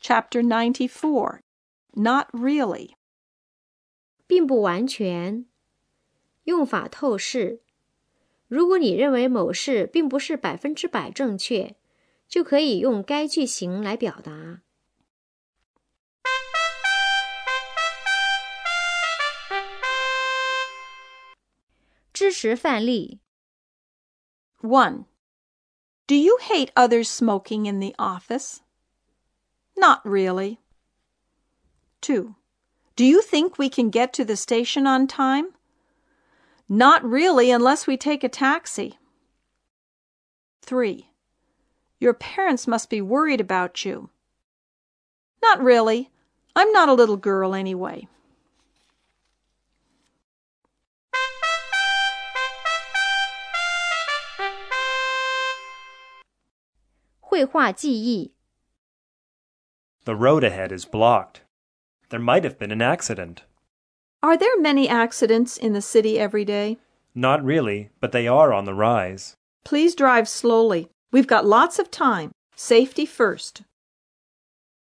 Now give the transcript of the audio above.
Chapter 94. Not really. 并不完全。用法透视。如果你认为某事并不是100%正确，就可以用该句型来表达。知识范例 1. Do you hate others smoking in the office? Not really. 2. Do you think we can get to the station on time? Not really unless we take a taxi. 3. Your parents must be worried about you. Not really. I'm not a little girl anyway. 绘画记忆 The road ahead is blocked. There might have been an accident. Are there many accidents in the city every day? Not really, but they are on the rise. Please drive slowly. We've got lots of time. Safety first.